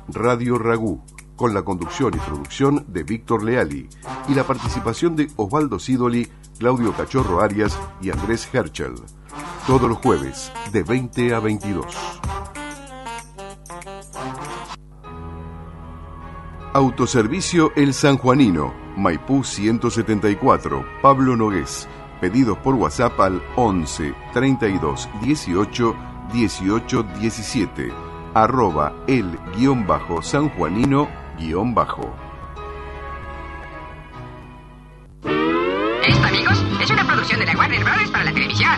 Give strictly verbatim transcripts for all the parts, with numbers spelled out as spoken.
Radio Ragú, con la conducción y producción de Víctor Leali y la participación de Osvaldo Sidoli, Claudio Cachorro Arias y Andrés Herschel. Todos los jueves, de veinte a veintidós. Autoservicio El Sanjuanino, Maipú ciento setenta y cuatro, Pablo Nogués. Pedidos por WhatsApp al once, treinta y dos, dieciocho, dieciocho, diecisiete. Arroba el guión bajo sanjuanino guión bajo. Esto, amigos, es una producción de la Warner Bros. Para la televisión.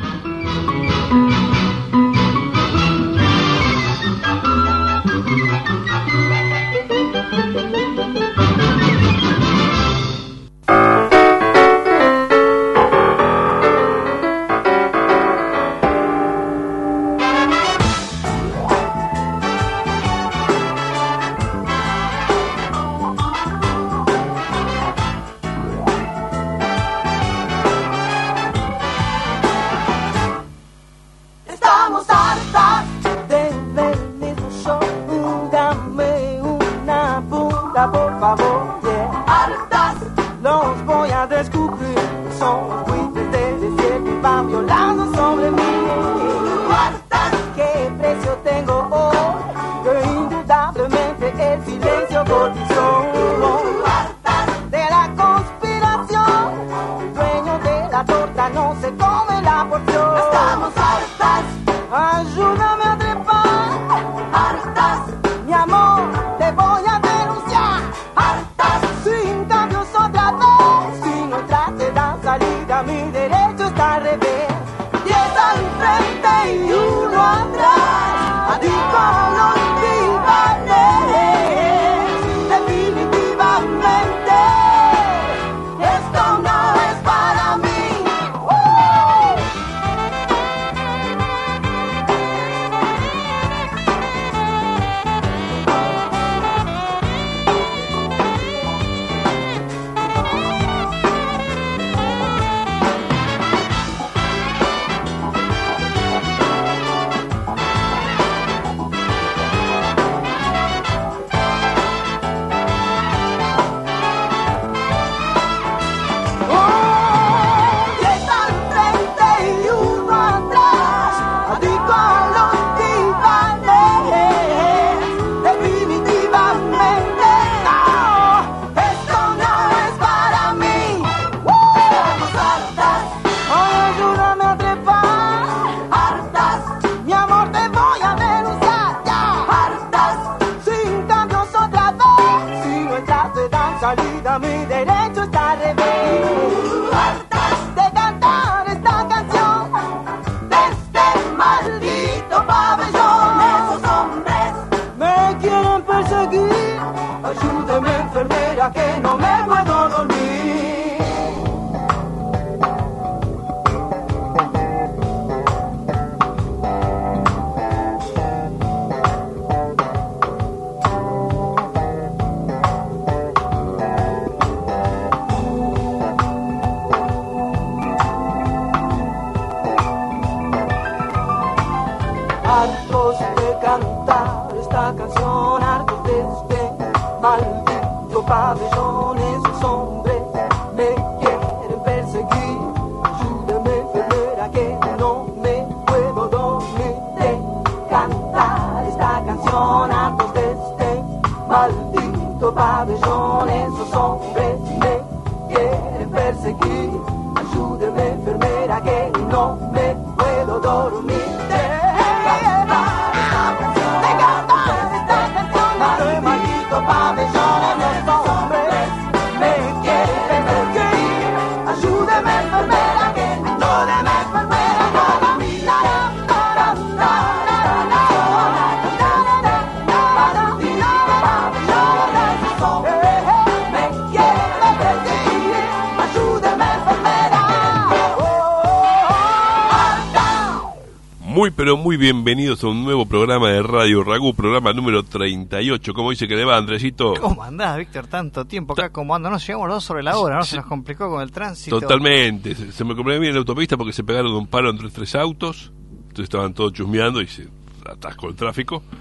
Muy pero muy bienvenidos a un nuevo programa de Radio Ragú, programa número treinta y ocho. ¿Cómo dice que le va, Andresito? ¿Cómo andás, Víctor? Tanto tiempo acá, ¿cómo anda? No llegamos los dos sobre la hora, ¿no? Se nos complicó con el tránsito. Totalmente, se, se me complicó bien en la autopista porque se pegaron un paro entre tres autos, entonces estaban todos chusmeando y se atascó el tráfico.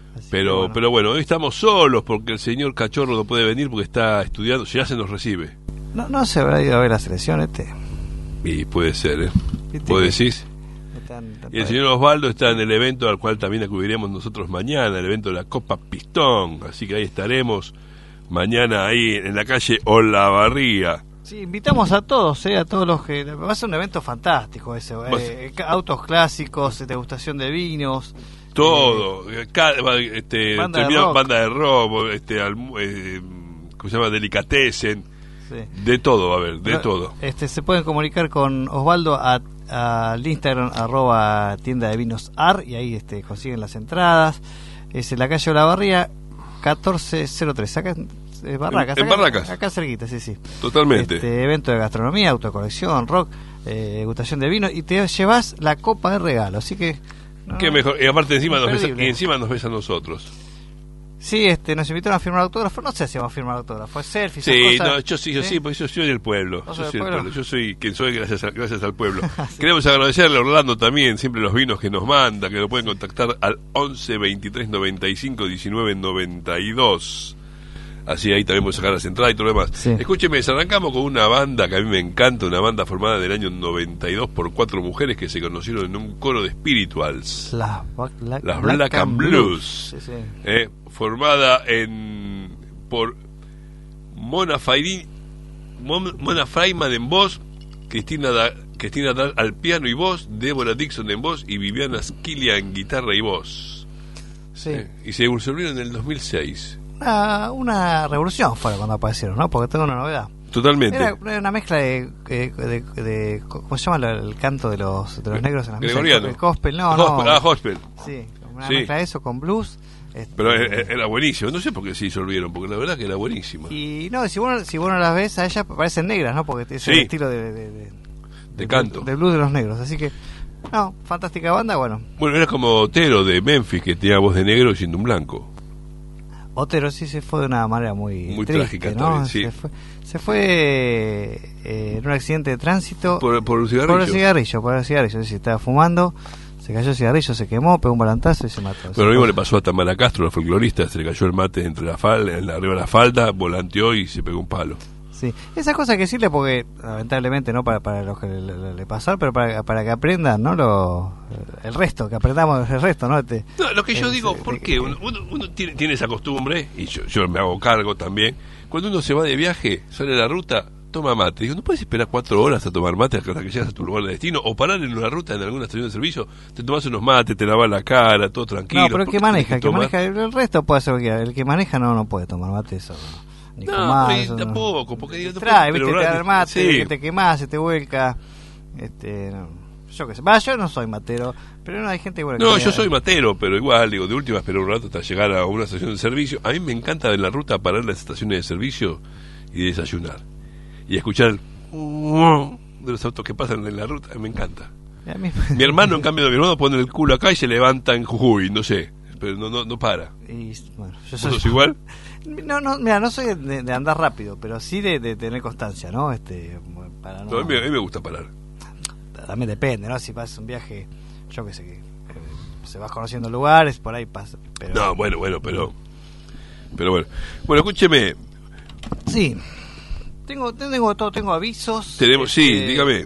Pero bueno. pero bueno, hoy estamos solos porque el señor Cachorro no puede venir porque está estudiando, ya se nos recibe. No, no se habrá ido a ver la selección este. Y puede ser, ¿eh? ¿Viste ¿Vos que decís? están- están- Y el señor Osvaldo está en el evento al cual también acudiremos nosotros mañana, el evento de la Copa Pistón. Así que ahí estaremos mañana ahí en la calle Olavarría. Sí, invitamos a todos, eh, a todos los que... Va a ser un evento fantástico ese. Eh, ca- autos clásicos, degustación de vinos. Todo, eh, ca- este, banda de terminó rock. banda de rock, este, alm- eh, ¿cómo se llama? Delicatessen, Sí. de todo va a haber, de Pero, todo. Este, se pueden comunicar con Osvaldo a- al Instagram arroba tienda de vinos ar y ahí este, consiguen las entradas. Es en la calle Olavarría catorce cero tres, acá en Barracas, En- en acá, Barracas. acá cerquita, sí, sí. Totalmente. Este, evento de gastronomía, autocolección, rock, eh, degustación de vino y te llevas la copa de regalo, así que no, Qué mejor, y aparte encima nos ves, imperdible. y encima nos ves a nosotros. Sí, este, nos invitaron a firmar autógrafo, no sé si vamos a firmar autógrafo, es selfie, Sí, esas cosas, no, yo sí, yo sí, porque yo soy del pueblo. ¿Vos Yo sos soy del del pueblo? pueblo. Yo soy quien soy gracias, a- gracias al pueblo. Queremos agradecerle a Orlando también, siempre los vinos que nos manda, que lo pueden contactar al once veintitrés noventa y cinco diecinueve noventa y dos. Así ahí también podemos sacar las entradas y todo lo demás. Sí. Escúcheme, arrancamos con una banda que a mí me encanta, una banda formada del año noventa y dos por cuatro mujeres que se conocieron en un coro de spirituals. Las, ba- la- Las Black and Blues. Sí, sí. Eh, formada en por Mona Fairín, Mon- Mona Freiman en voz, Cristina da, Cristina Dal al piano y voz, Deborah Dixon en voz y Viviana Scilia en guitarra y voz. Sí. Eh, y se disolvieron en el dos mil seis. Una, una revolución fue cuando aparecieron, ¿no? Porque tengo una novedad. Totalmente. Era, era una mezcla de, de, de, de- ¿cómo se llama el, el canto de los de los negros en las mesas? Gregoriano. El gospel, no, Gospel, no. ah, gospel. Sí, una Sí. mezcla de eso con blues. este, Pero eh, era buenísimo. No sé por qué se disolvieron, porque la verdad que era buenísimo. y no, si vos, si vos no las ves a ellas parecen negras, ¿no? Porque es Sí. el estilo de, de, de, De canto. de blues de los negros. Así que, no, fantástica banda, bueno. Bueno, era como Otero de Memphis, que tenía voz de negro siendo un blanco. Otero sí se fue de una manera muy, Muy triste, trágica ¿no? también, sí. Se fue, se fue eh, en un accidente de tránsito Por, por un cigarrillo. por el cigarrillo, por el cigarrillo. Si estaba fumando, se cayó el cigarrillo, se quemó, pegó un volantazo y se mató. Pero lo mismo le pasó a Tamara Castro, la folclorista, se le cayó el mate entre la falda, en la, arriba de la falda, volanteó y se pegó un palo. Sí, esas cosas hay que decirle porque, lamentablemente, no para, para los que le, le, le pasaron, pero para, para que aprendan, ¿no? Lo, el resto, que aprendamos el resto, ¿no? Este, No, lo que yo eh, digo, sí, ¿por de- qué? Uno, uno- uno tiene, tiene esa costumbre, y yo, yo me hago cargo también, cuando uno se va de viaje, sale a la ruta, toma mate. Digo, ¿no puedes esperar cuatro horas a tomar mate hasta que llegas a tu lugar de destino? O parar en una ruta en alguna estación de servicio, te tomas unos mates, te lavas la cara, todo tranquilo. No, pero el ¿Por que qué tenés maneja, el que tomar? maneja, el resto puede hacer lo que quiera. El que maneja no, no puede tomar mate, eso. No. Ni No, fumar, pero eso no. tampoco, porque digo, no Trae, puedes- viste, pero te ahora- da el mate, sí. que te quemás, se te vuelca. Este, no. Yo qué sé. Va, yo no soy matero, pero no hay gente bueno, No, que- yo soy matero, pero igual, digo, de última espero un rato hasta llegar a una estación de servicio. A mí me encanta en la ruta parar en las estaciones de servicio y desayunar. Y escuchar el de los autos que pasan en la ruta, me encanta. A mí- Mi hermano, en cambio, mi hermano pone el culo acá y se levanta en Jujuy, no sé, pero no no, no para. y, bueno, yo ¿Vos soy sos igual? No, no, mira, no soy de, de andar rápido, pero sí de, de tener constancia, ¿no? Este, para no, No, a, mí, a mí me gusta parar. también depende, ¿no? Si pasas un viaje, yo qué sé, que eh, se vas conociendo lugares, por ahí pasa. Pero, No, bueno, bueno, pero... Pero bueno. Bueno, escúcheme, Sí. Tengo, tengo todo, tengo avisos. tenemos... Sí, este, dígame.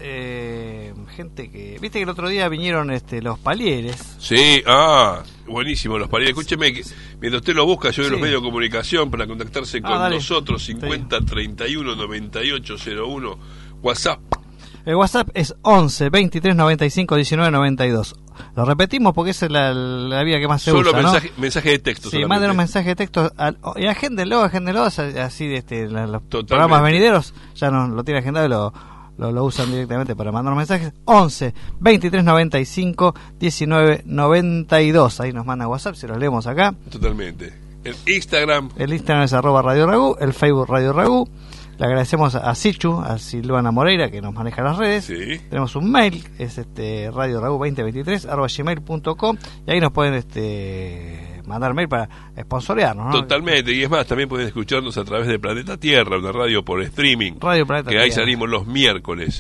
eh, gente que... Viste que el otro día vinieron este los palieres. Sí, ah, buenísimo, los parientes. Escúcheme, que mientras usted lo busca, yo de los Sí. medios de comunicación para contactarse Ah, con dale. nosotros, cincuenta treinta y uno noventa y ocho cero uno, WhatsApp. El WhatsApp es once veintitrés noventa y cinco diecinueve noventa y dos. Lo repetimos porque esa es la, la vía que más se Solo usa, mensaje, ¿no? mensaje de texto. Sí, solamente. manden un mensaje de texto al, y agéndenlo, agéndenlo, así de este, la- los Totalmente. programas venideros ya nos lo tienen agendado y lo, lo, lo usan directamente para mandar mensajes. once veintitrés noventa y cinco diecinueve noventa y dos. Ahí nos manda WhatsApp, se los leemos acá. Totalmente. El Instagram, El Instagram es arroba Radio Ragú, el Facebook Radio Ragú. Le agradecemos a Sichu, a Silvana Moreira, que nos maneja las redes. sí. Tenemos un mail, es este radio ragu veinte veintitrés arroba gmail punto com, y ahí nos pueden este mandar mail para sponsorearnos, ¿no? Totalmente, y es más, también pueden escucharnos a través de Planeta Tierra, una radio por streaming, Radio Planeta que ahí Tierra. salimos los miércoles.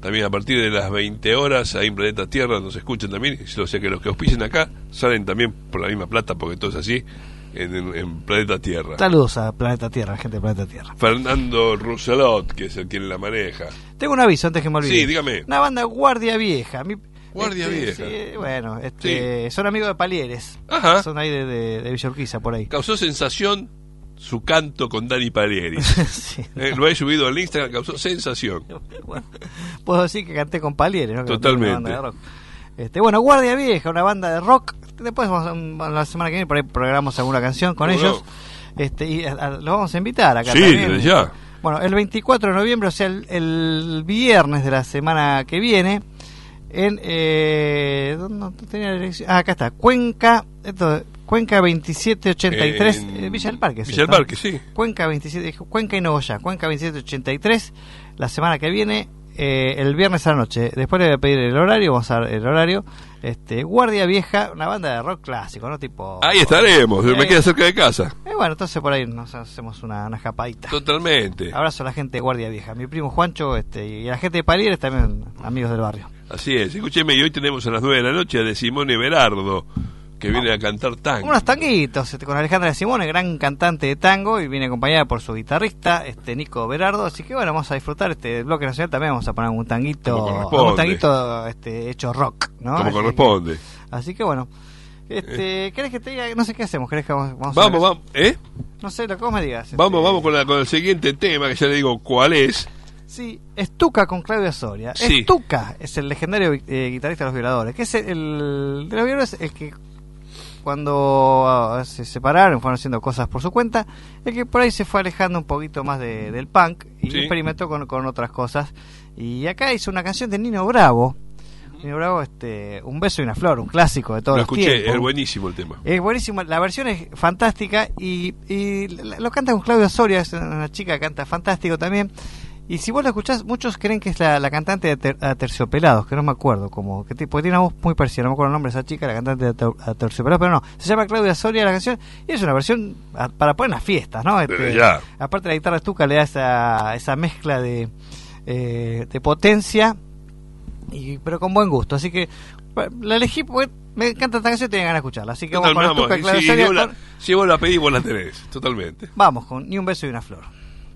también a partir de las veinte horas, ahí en Planeta Tierra nos escuchan también, o sea que los que auspicien acá salen también por la misma plata, porque todo es así, en, en, en Planeta Tierra. Saludos a Planeta Tierra, gente de Planeta Tierra. Fernando Rousselot, que es el quien la maneja. Tengo un aviso antes que me olvide. Sí, dígame. Una banda Guardia Vieja. Mi, Guardia este, Vieja. Sí, bueno, este, sí. Son amigos de Palieres. Ajá. Son ahí de, de, de Villa Urquiza, por ahí. Causó sensación su canto con Dani Palieri. Sí. Eh, lo he subido al Instagram, causó sensación. Bueno, puedo decir que canté con Palieres, ¿no? Que Totalmente. una banda de rock. Este, bueno, Guardia Vieja, una banda de rock. Después vamos a, la semana que viene por ahí programamos alguna canción con ¿Cómo ellos. no? Este, y a, a, los vamos a invitar acá Sí, también. ya. Bueno, el veinticuatro de noviembre, o sea, el, el viernes de la semana que viene, en eh, ¿dónde tenía la dirección? Ah, acá está, Cuenca, esto, Cuenca veintisiete ochenta y tres, En eh, Villa del Parque. Villa del ¿no? Parque, sí. Cuenca veintisiete, Cuenca y Nogoyá, Cuenca veintisiete ochenta y tres, la semana que viene, eh, el viernes a la noche. Después le voy a pedir el horario, vamos a ver el horario. Este, Guardia Vieja, una banda de rock clásico, ¿no? Tipo. Ahí estaremos, eh, me queda cerca de casa. Eh, bueno, entonces por ahí nos hacemos una, una escapadita. Totalmente. Abrazo a la gente de Guardia Vieja, mi primo Juancho, este, y a la gente de Palieres también, amigos del barrio. Así es, escúcheme, y hoy tenemos a las nueve de la noche a de Simone Berardo, que viene a cantar tango. Unos tanguitos, este, con Alejandra Simone, gran cantante de tango, y viene acompañada por su guitarrista, este Nico Berardo, así que bueno, vamos a disfrutar este bloque nacional, también vamos a poner un tanguito, un tanguito este, hecho rock, ¿no? Como así corresponde. Que, así que bueno, este, ¿querés que te diga? No sé qué hacemos, ¿querés que vamos, vamos, Vamos, a vamos, ¿eh? No sé, lo que vos me digas. Este, Vamos, vamos con, la, con el siguiente tema, que ya le digo cuál es. Sí, Estuca con Claudia Soria. Sí. Estuca es el legendario eh, guitarrista de Los Violadores, que es el, el de Los Violadores, el que cuando uh, se separaron, fueron haciendo cosas por su cuenta, el que por ahí se fue alejando un poquito más de, del punk y Sí. experimentó con, con otras cosas. Y acá hizo una canción de Nino Bravo. Nino Bravo, este, Un beso y una flor, un clásico de todos Lo los escuché, tiempos. es buenísimo el tema. Es buenísimo, la versión es fantástica y, y lo canta con Claudia Soria, es una chica que canta fantástico también. Y si vos la escuchás, muchos creen que es la, la cantante de ter, Aterciopelados, que no me acuerdo, como que tipo, tiene una voz muy parecida, no me acuerdo el nombre de esa chica, la cantante de Aterciopelados, pero no, se llama Claudia Soria la canción y es una versión a, para poner en las fiestas, ¿no? Pero Este, ya. aparte la guitarra estuca le da esa, esa mezcla de, eh, de potencia, y pero con buen gusto, así que bueno, la elegí porque me encanta esta canción y tenía ganas de escucharla, así que vamos con Estuca, Claudia si, Soria, vos la, con- si vos la pedís, vos la tenés, totalmente. vamos con Ni un beso y una flor.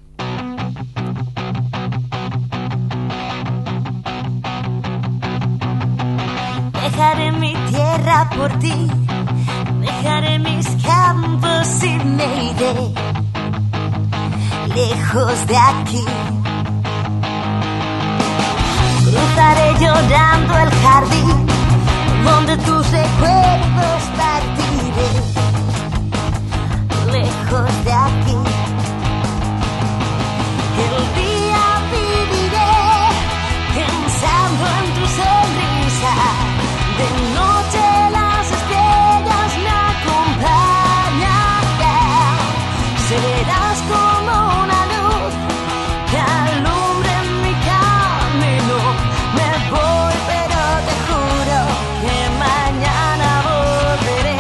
Dejaré mi tierra por ti, dejaré mis campos y me iré lejos de aquí. Cruzaré llorando el jardín donde tus recuerdos partiré lejos de aquí. El día viviré pensando en tu sonrisa. De noche las estrellas me acompañarán. Serás como una luz que alumbre mi camino. Me voy, pero te juro que mañana volveré.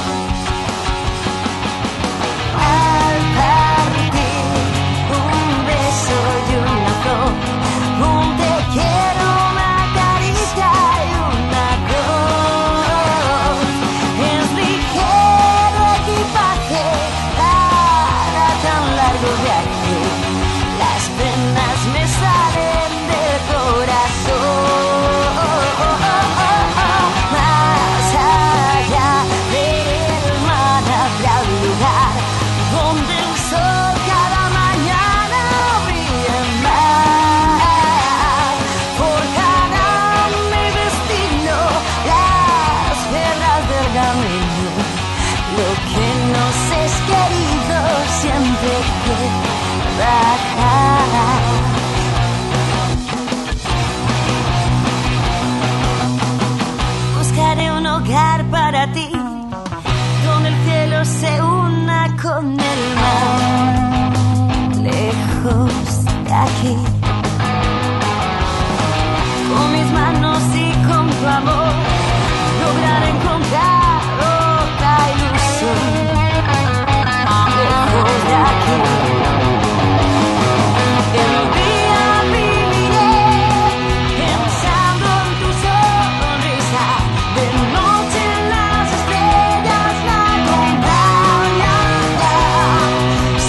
Al partir, un beso y una flor, un te quiero, una caricia y una cruz. Es ligero equipaje para tan largo viaje. Las penas me salen del corazón. Más allá del mar habrá un lugar donde el sol cada mañana brilla más. Forjarán mi destino las piedras del camino. Lo que nos es querido siempre quedará. Buscaré un hogar para ti, donde el cielo se una con el mar, lejos de aquí. Con mis manos y con tu amor, lograr encontrar otra ilusión, lejos de aquí. El día viviré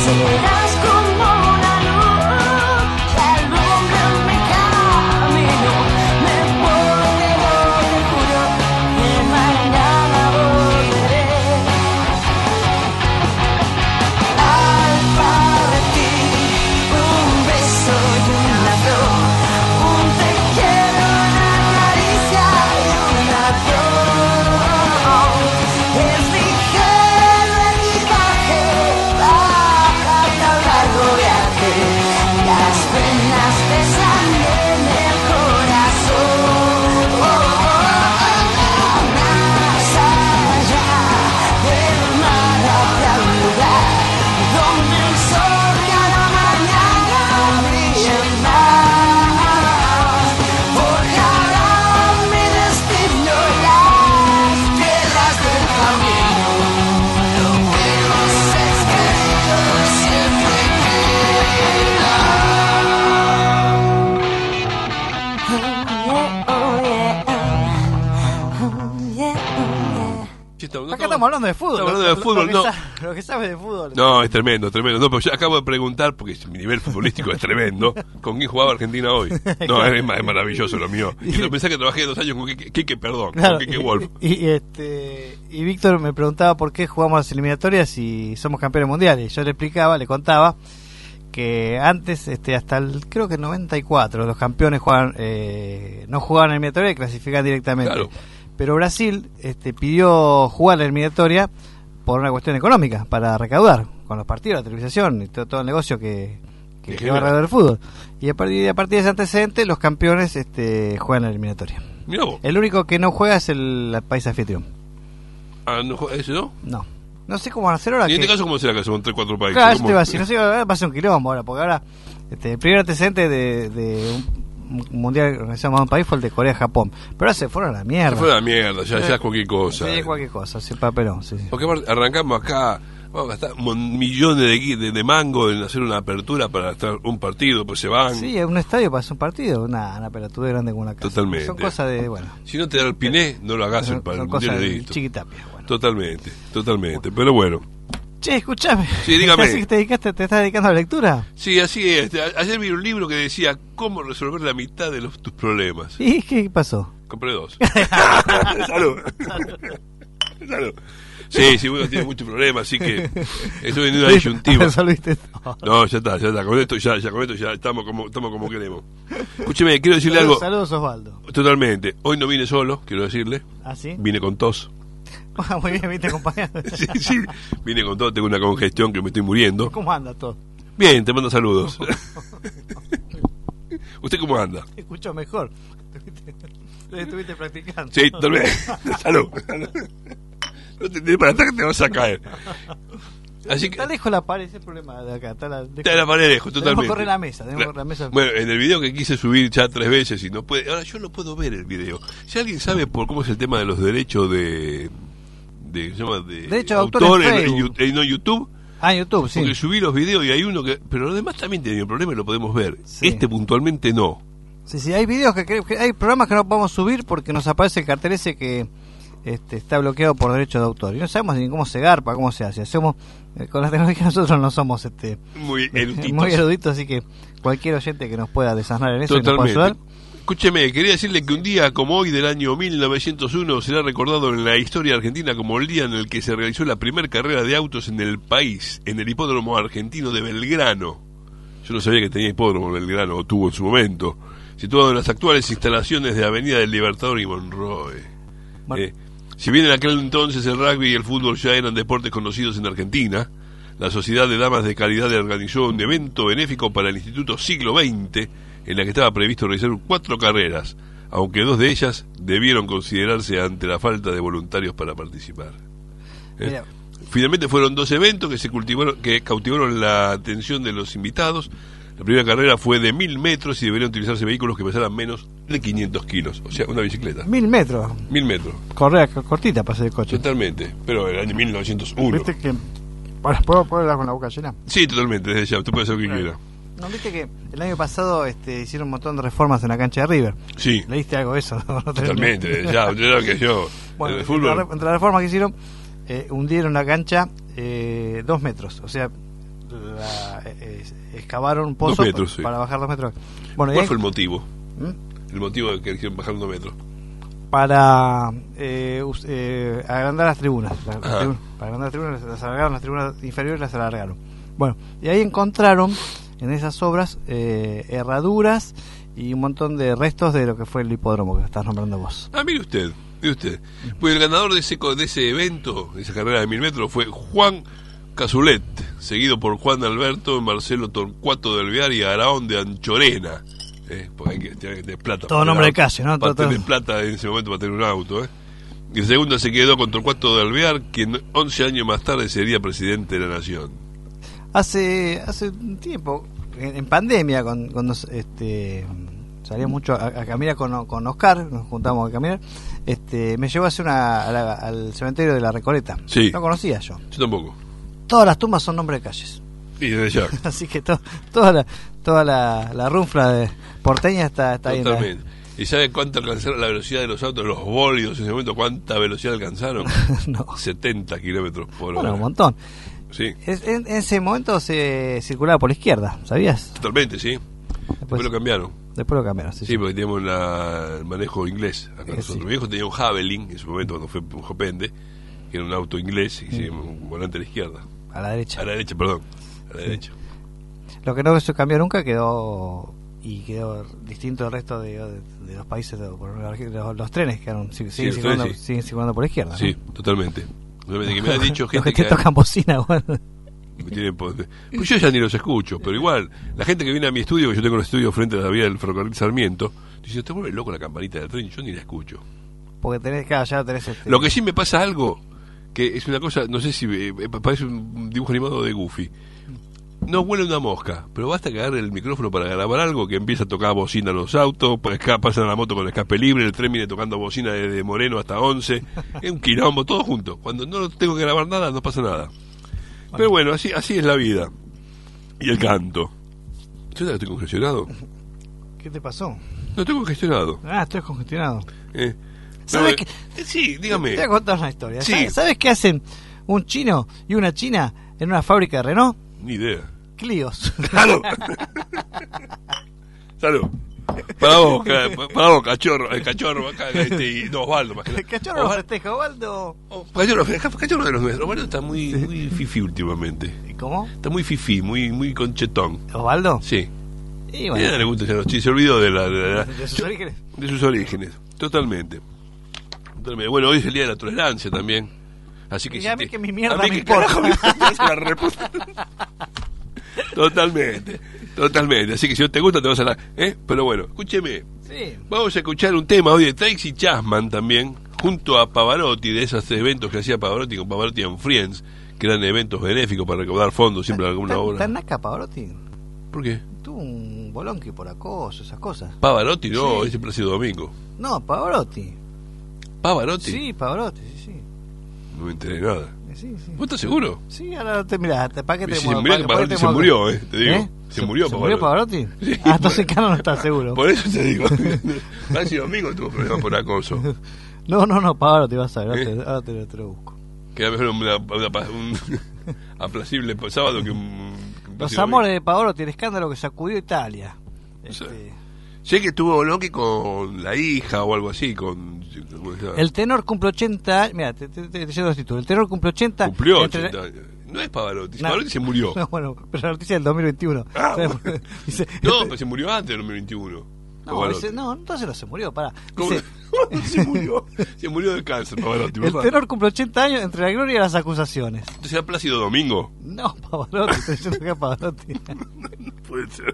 serás como la luz que alumbra mi camino. Me protejo, te juro que mañana volveré. Al partir, un beso y una flor, un te quiero, una caricia y un adiós. Es ligero el equipaje para tan largo viaje. Las penas pesan en el corazón. Más allá del mar hacia un lugar donde el sol cada mañana brille más. Forjará mi destino las piedras del camino. Lo que nos es querido siempre queda. Oh yeah, oh yeah, oh yeah, oh Sí, estamos- no Acá estamos- estamos hablando de fútbol. Estamos hablando lo- de fútbol, lo que no. sa- Lo que sabes de fútbol. No, es tremendo, tremendo. No, pero yo acabo de preguntar, porque mi nivel futbolístico es tremendo, ¿con quién jugaba Argentina hoy? No, es, ma- es maravilloso lo mío. Y yo pensé que trabajé dos años con Quique, Quique, perdón, Claro, con Quique Wolf. y, y, este, y Víctor me preguntaba por qué jugamos las eliminatorias y somos campeones mundiales. Yo le explicaba, le contaba que antes, este, hasta el creo que el noventa y cuatro, los campeones jugaban, eh, no jugaban en eliminatoria y clasificaban directamente. Claro. Pero Brasil este, pidió jugar la eliminatoria por una cuestión económica, para recaudar con los partidos, la televisación y todo, todo el negocio que, que, Que que va genera. alrededor del fútbol. Y a partir, a partir de ese antecedente, los campeones este, juegan la eliminatoria. Mirá vos. El único que no juega es el, el país anfitrión. Ah, ¿no juega ese, no? No. No sé cómo van a hacer ahora. Y en que- este caso, ¿cómo será que son tres, cuatro países? Claro, eso ¿Cómo? te iba a decir. No sé, ahora va a ser un quilombo ahora, porque ahora este, el primer antecedente de, de un un mundial organizado en un país fue el de Corea-Japón. Pero ahora se fueron a la mierda. Se fue a la mierda, ya, ya es cualquier cosa. Sí, cualquier cosa, sí, papelón. Sí, sí. Porque aparte, arrancamos acá, vamos a gastar mon- millones de, gui- de, de mango en hacer una apertura para estar un partido, pues se van. Sí, es un estadio para hacer un partido. Una, una pelotuda grande como una casa. Totalmente. Son cosas de, bueno. Si no te da el piné, no lo hagas Son, el, para son el cosas mundial de de listo. chiquitapia. Bueno. Totalmente, totalmente. Pero bueno. Che, escuchame. Sí, dígame. ¿Así que te dedicaste, te estás dedicando a la lectura? Sí, así es. A- Ayer vi un libro que decía cómo resolver la mitad de los, tus problemas. ¿Y qué pasó? Compré dos. Salud. Salud. Sí, sí, uno tiene muchos problemas, así que estoy en una disyuntiva. Resolviste todo. No, ya está, ya está. Con esto ya, ya con esto ya estamos como, estamos como queremos. Escúcheme, quiero decirle algo. Saludos, Osvaldo. Totalmente. Hoy no vine solo, quiero decirle. ¿Ah, sí? Vine con tos. Ah, muy bien, viste, compañero. Sí, sí. Vine con tos, tengo una congestión que me estoy muriendo. ¿Cómo anda todo? Bien, te mando saludos. ¿Usted cómo anda? Te escucho mejor. Estuviste, estuviste practicando. Sí, totalmente. Salud. No te, para atrás que te vas a caer. Así que Está lejos la pared, ese es el problema de acá. Está la, está en la pared lejos, totalmente. Tenemos que correr la mesa, tenemos que correr la mesa. Bueno, en el video que quise subir ya tres veces y no puede. Ahora yo no puedo ver el video. Si alguien sabe por cómo es el tema de los derechos de. de ¿se llama? De Derecho de autor en en, Facebook. en- no YouTube. Ah, YouTube, sí. Porque subí los videos y hay uno que. Pero los demás también tienen problema y lo podemos ver. Sí. Este puntualmente no. Sí, sí, hay videos que, que- que hay programas que no podemos subir porque nos aparece el cartel ese que este, está bloqueado por derecho de autor. Y no sabemos ni cómo se garpa, cómo se hace. Hacemos eh, con la tecnología nosotros no somos este Muy eruditos. muy eruditos, así que cualquier oyente que nos pueda desasnar en eso y nos pueda Totalmente. ayudar. Escúcheme, quería decirle que un día como hoy del año mil novecientos uno será recordado en la historia argentina como el día en el que se realizó la primera carrera de autos en el país, en el hipódromo argentino de Belgrano. Yo no sabía que tenía hipódromo Belgrano, o tuvo en su momento, situado en las actuales instalaciones de Avenida del Libertador y Monroe. Bueno. Eh, si bien en aquel entonces el rugby y el fútbol ya eran deportes conocidos en Argentina, la Sociedad de Damas de Caridad organizó un evento benéfico para el Instituto Siglo veinte, en la que estaba previsto realizar cuatro carreras, aunque dos de ellas debieron considerarse ante la falta de voluntarios para participar. ¿Eh? Mira. Finalmente fueron dos eventos que se cultivaron, que cautivaron la atención de los invitados. La primera carrera fue de mil metros y deberían utilizarse vehículos que pesaran menos de quinientos kilos, o sea, una bicicleta. Mil metros. Mil metros, Correa c- cortita para hacer el coche. totalmente, pero en el año mil novecientos uno. ¿Viste que... Para, ¿puedo, ¿Puedo hablar con la boca llena? Sí, totalmente, desde ya, usted puede hacer lo que quiera. ¿No viste que el año pasado este, hicieron un montón de reformas en la cancha de River? Sí, ¿Leíste algo de eso? No, no tenés- totalmente, desde ya, usted sabe que yo, Bueno, el entre, fútbol... la- entre las reformas que hicieron, eh, hundieron la cancha eh, dos metros. O sea, la- eh, eh, excavaron un pozo Dos metros, sí. para bajar dos metros. Bueno, y ¿Cuál ahí- fue el motivo? ¿Mm? El motivo de que quisieron bajar dos metros. para eh, us- eh, agrandar las tribunas. Las- las Ajá. tribunas- para agrandar las tribunas, las alargaron, las tribunas inferiores las alargaron. Bueno, y ahí encontraron en esas obras eh, herraduras y un montón de restos de lo que fue el hipódromo que estás nombrando vos. Ah, mire usted, mire usted. Pues el ganador de ese, co- de ese evento, de esa carrera de mil metros, fue Juan Cazulet, seguido por Juan Alberto, Marcelo Torcuato del Viar y Araón de Anchorena. Eh, porque hay que tiene que tener plata. Todo para nombre tener de calle, ¿no? Para Todo- tener todo. plata en ese momento para tener un auto. Eh. Y el segundo se quedó con Torcuato del Viar, quien once años más tarde sería presidente de la nación. Hace hace un tiempo, en, en pandemia, con- cuando este, salía mucho a, a caminar con, con Oscar, nos juntamos a caminar, este, me llevó a hacer una, a la- al cementerio de la Recoleta. Sí. No conocía yo. Yo tampoco. Todas las tumbas son nombres de calles. Y desde ya. Así que to- toda la toda la, la runfla de porteña está, está bien. Totalmente. ¿Y sabe cuánto alcanzaron la velocidad de los autos, los bólidos en ese momento? ¿Cuánta velocidad alcanzaron? No. setenta kilómetros por hora. Bueno, un montón. Sí, Es- en, en ese momento se circulaba por la izquierda, ¿sabías? totalmente, sí. Después Después, lo cambiaron. después lo cambiaron. Sí, Sí, porque teníamos la- el manejo inglés. Acá Eh, nosotros. sí. Mi viejo tenía un Javelin en su momento cuando fue un Jopende, que era un auto inglés y sí, Mm. un volante a la izquierda. a la derecha. A la derecha, perdón. A la Sí. derecha. Lo que no se cambió nunca quedó y quedó distinto del resto de, de- de los países. De, por los, los trenes quedaron, sig- siguen, los circulando, trenes, sí. siguen circulando por la izquierda. ¿no? Sí, totalmente. Totalmente. Que me ha dicho Los gente que te que... tocan bocina, bueno. que tienen poder. Pues yo ya ni los escucho, pero igual, la gente que viene a mi estudio, que yo tengo el estudio frente a la vía del ferrocarril Sarmiento, dice, te vuelve loco la campanita del tren, yo ni la escucho. Porque tenés, claro, ya tenés este, Lo que sí me pasa algo, que es una cosa, no sé si eh, parece un dibujo animado de Goofy. No huele una mosca, pero basta que agarre el micrófono para grabar algo, que empieza a tocar bocina en los autos, pues acá pasan la moto con escape libre, el tren viene tocando bocina desde Moreno hasta Once, es un quilombo, todo junto. Cuando no tengo que grabar nada, no pasa nada. Pero bueno, así así es la vida. Y el canto. ¿Yo ya estoy congestionado? ¿Qué te pasó? No estoy congestionado. Ah, estoy congestionado. Eh, ¿Sabes no, qué? eh, Sí, dígame. Te voy a contar una historia. Sí. ¿Sabes, ¿Sabes qué hacen un chino y una china en una fábrica de Renault? Ni idea. Clios. ¡Salud! ¡Salud! Para vos, ca- para vos, cachorro, el cachorro, acá, este, y no, Osvaldo, más que nada. El cachorro lo Osval- festeja, Osvaldo. oh, Cachorro, cachorro de los nuestros. Osvaldo está muy, muy fifi últimamente. ¿Y cómo? Está muy fifi, muy, muy conchetón. ¿Osvaldo? Sí. Y A bueno, ella le gusta ya los chistes, se olvidó de, la, de, la- de sus yo- orígenes. de sus orígenes, totalmente. Totalmente. Bueno, hoy es el día de la tolerancia también. Así que Y si a mí te- que mi mierda a mí me que importa. carajo me importa la reputa. Totalmente, totalmente. Así que si no te gusta te vas a la... ¿eh? Pero bueno, escúcheme. Sí. Vamos a escuchar un tema hoy de Tracy Chapman también, junto a Pavarotti, de esos eventos que hacía Pavarotti con Pavarotti and Friends, que eran eventos benéficos para recaudar fondos siempre en alguna ¿Tan- obra. ¿Tan naca Pavarotti? ¿Por qué? Tuvo un bolonqui por acoso, esas cosas. Pavarotti no, Sí. ese Plácido Domingo. No, Pavarotti. Pavarotti, Sí, Pavarotti, sí, sí. no me enteré de nada. Eh, Sí, sí. ¿Vos estás seguro? Sí, ahora te mirá, ¿para qué te Si se muevo? murió, ¿Pa' qué- Pavarotti pa' qué te se muevo? murió, eh, te digo. ¿Eh? Se murió ¿Se murió Pavarotti. Pavarotti? Sí, Ah, entonces por- Cano no está seguro. Por eso te digo. Plácido Domingo tuvo problemas por acoso. No, no, no, Pavarotti, vas a ver, ahora, ¿Eh? te, ahora te lo, te lo busco. Que era mejor una, una- un aplacible sábado que un... que un Los Plácido amores de Pavarotti, el escándalo que sacudió Italia. Sí. Este, Sé que tuvo Bolonqui con la hija o algo así, con... ¿cómo se llama? el tenor cumple ochenta años. Mira, te, te, te, te llevo los títulos. El tenor cumple ochenta. Cumplió entre- ochenta años. No es Pavarotti, No. Pavarotti se murió. No, bueno, pero la noticia del dos mil veintiuno. Ah, ¿Sabes? bueno. Dice- No, pero se murió antes del dos mil veintiuno. No, Pavarotti. dice- no, entonces no se murió, para. ¿Cómo? Dice, se murió. Se murió de cáncer, Pavarotti. el papá. tenor cumple ochenta años entre la gloria y las acusaciones. Entonces era Plácido Domingo. No, Pavarotti, estoy diciendo que es Pavarotti. No puede ser.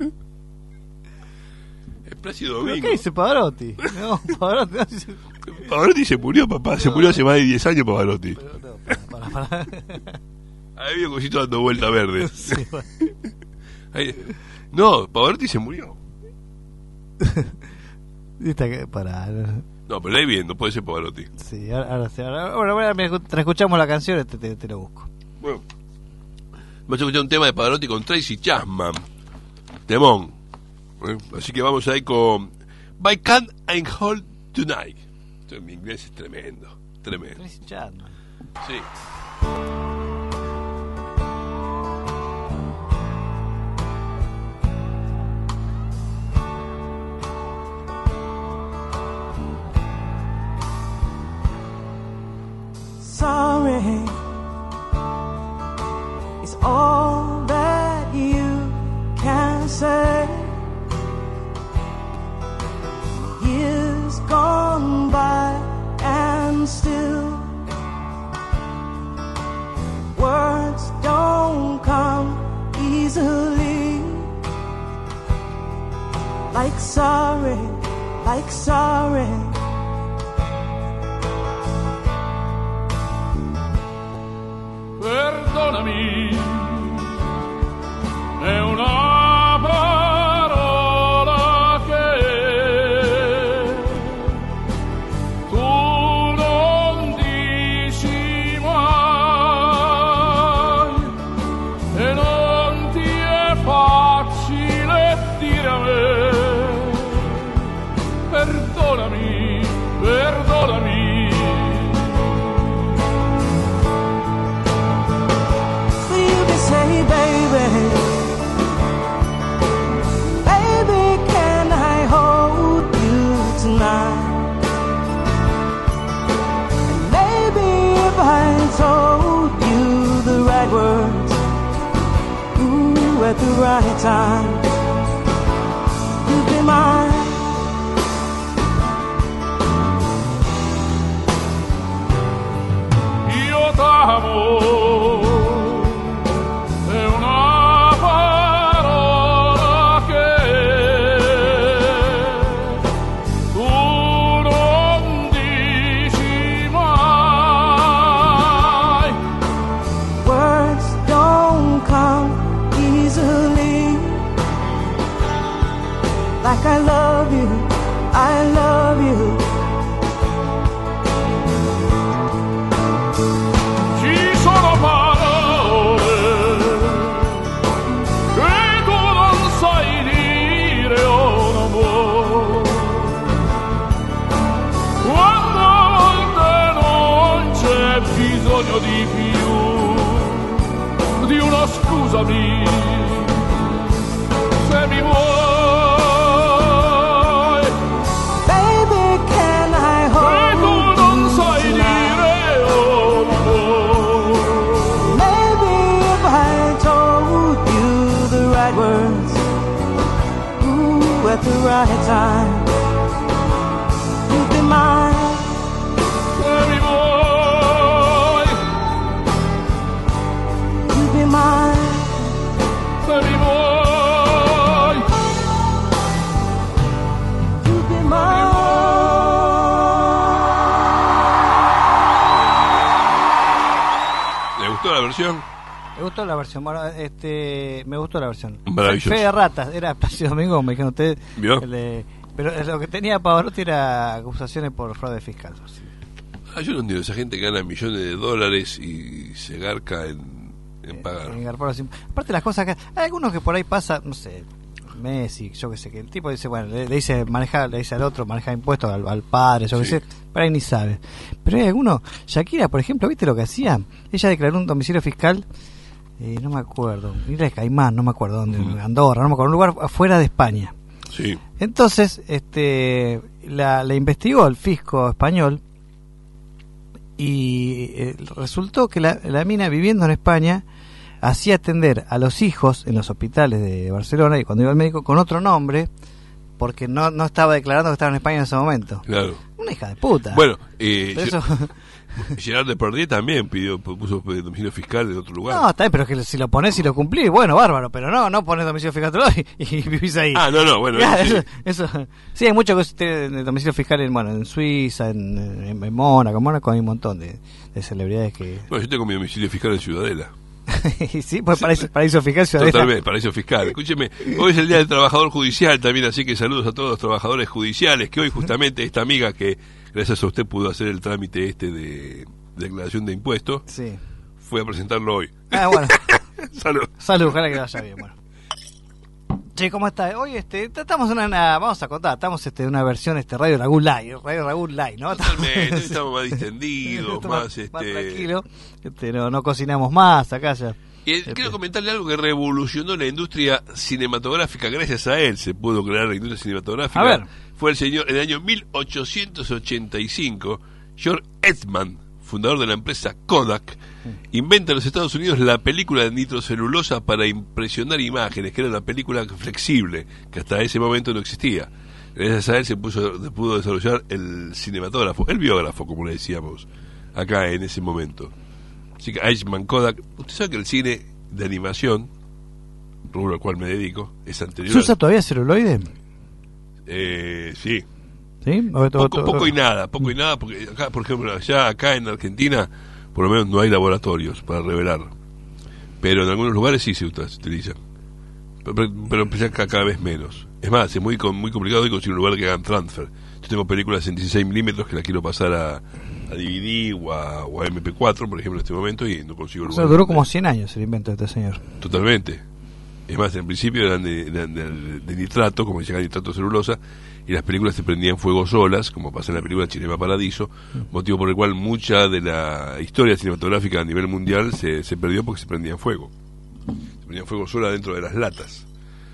Es Plácido ¿Pero Domingo. qué dice Pavarotti? No, Pavarotti. No, dice- Pavarotti se murió, papá. Se murió hace más de diez años, Pavarotti. pero no, para, para, para. Ahí había un cosito dando vuelta verde. Sí, bueno. Ahí- No, Pavarotti se murió. Viste que- para. No, pero ahí bien, no puede ser Pavarotti. Sí, ahora, ahora sí. Ahora, ahora, ahora mientras escuchamos la canción, te, te, te lo busco. Bueno, vamos a escuchar un tema de Pavarotti con Tracy Chapman. Temón. ¿Eh? Así que vamos ahí con By Can't I Hold Tonight. Esto en mi inglés es tremendo, tremendo. Tracy Chapman. Sí. like sorry, like sorry. Perdonami, è una parola che tu non dici mai e non ti è facile dire a me. Perdonami, perdonami. Say, baby, baby, can I hold you tonight? And maybe if I told you the right words, ooh, at the right time, you'd be mine. Io t'amo. Like I love you, I love you. Ci sono parole che tu non sai dire, oh amore. Quando a volte non c'è bisogno di più di una scusami, se mi vuoi. At the right time, you'll be mine. Baby boy, you'll be mine. Baby boy, you'll be mine. ¿Le gustó la versión? Me gustó la versión, bueno, este, me gustó la versión. Maravilloso. Fe de ratas, era Plácido Domingo, me dijeron ustedes. ¿Vio? El, pero lo que tenía Pavarotti era acusaciones por fraude fiscal. Sí. Ah, yo no entiendo, esa gente que gana millones de dólares y se garca en, en Eh, pagar. en garpar los imp- Aparte las cosas que hay algunos que por ahí pasa, no sé, Messi, yo que sé, que el tipo dice, bueno, le, le dice manejar, le dice al otro manejar impuestos, al, al padre, yo que Sí. sé, por ahí ni sabe. Pero hay algunos, Shakira, por ejemplo, ¿viste lo que hacía? Ella declaró un domicilio fiscal. Eh, no me acuerdo, Isla de Caimán, no me acuerdo dónde, Mm. Andorra, no me acuerdo, un lugar afuera de España. Sí. Entonces, este, la, la investigó el fisco español y eh, resultó que la, la mina viviendo en España hacía atender a los hijos en los hospitales de Barcelona y cuando iba al médico con otro nombre porque no, no estaba declarando que estaba en España en ese momento. Claro. Una hija de puta. Bueno, eh, Pero eso... Gerard Depardieu también pidió, puso domicilio fiscal en otro lugar. No, está bien, pero que si lo pones y lo cumplís, bueno, bárbaro, pero no, no pones domicilio fiscal y, y vivís ahí. Ah, no, no, bueno. Claro, sí. eso, eso, sí, hay mucho que tiene domicilio fiscal en, bueno, en Suiza, en, en, en Mónaco, en Mónaco hay un montón de, de celebridades que... Bueno, yo tengo mi domicilio fiscal en Ciudadela. sí, pues paraíso, paraíso fiscal ciudadela. Totalmente, paraíso fiscal. Escúcheme, hoy es el Día del Trabajador Judicial también, así que saludos a todos los trabajadores judiciales, que hoy justamente esta amiga que gracias a usted pudo hacer el trámite este de declaración de impuestos, Sí. fue a presentarlo hoy. Ah, bueno. Salud. Salud, ojalá que vaya bien, bueno. Che, ¿cómo está? Hoy este, estamos en una, vamos a contar, estamos este, en una versión este Radio Raúl Live, Radio Raúl Live, ¿no? Totalmente, hoy estamos más distendidos, Estamos más este... más tranquilo, este, no, no cocinamos más acá ya. Y él, quiero comentarle algo que revolucionó la industria cinematográfica. Gracias a él se pudo crear la industria cinematográfica. A ver. Fue el señor, en el año mil ochocientos ochenta y cinco, George Eastman, fundador de la empresa Kodak, inventa en los Estados Unidos la película de nitrocelulosa para impresionar imágenes, que era una película flexible, que hasta ese momento no existía. Gracias a él se puso, se pudo desarrollar el cinematógrafo, el biógrafo, como le decíamos, acá en ese momento. Así que Eastman Kodak, usted sabe que el cine de animación, rubro al cual me dedico, es anterior. ¿Se usa todavía celuloide? Eh, sí. ¿Sí? O- o- Poco, o- poco y nada, poco y nada, porque acá, por ejemplo, allá acá en Argentina, por lo menos no hay laboratorios para revelar. Pero en algunos lugares sí se usa- se utilizan. Pero, pero, pero ya ca- cada vez menos. Es más, es muy com- muy complicado hoy conseguir un lugar que hagan transfer. Yo tengo películas en dieciséis milímetros que las quiero pasar a, a D V D o a, o a M P cuatro, por ejemplo, en este momento, y no consigo O lugar. sea, duró como cien años el invento de este señor. Totalmente. Es más, en principio eran de, de- de- de nitrato, como decía, nitrato celulosa, y las películas se prendían fuego solas, como pasa en la película Cinema Paradiso, motivo por el cual mucha de la historia cinematográfica a nivel mundial se, se perdió porque se prendían fuego. Se prendían fuego sola dentro de las latas.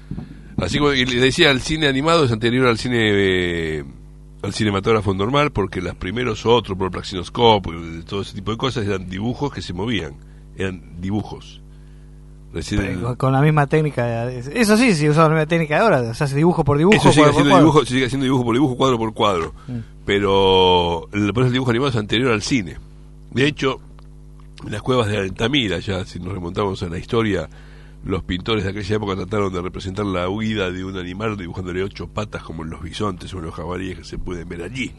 Así como y le decía, el cine animado es anterior al cine eh, al cinematógrafo normal, porque los primeros otros, por Praxinoscope, todo ese tipo de cosas, eran dibujos que se movían, eran dibujos. Recién el- Con, con la misma técnica. de- Eso sí, sí usaba la misma técnica de ahora. O sea, hace dibujo por dibujo. Eso sigue cuadro por siendo cuadro. dibujo, sigue haciendo dibujo por dibujo, cuadro por cuadro. Mm. Pero el, por eso el dibujo animado es anterior al cine. De hecho, en las cuevas de Altamira, ya si nos remontamos a la historia, los pintores de aquella época trataron de representar la huida de un animal dibujándole ocho patas como en los bisontes o en los jabalíes que se pueden ver allí.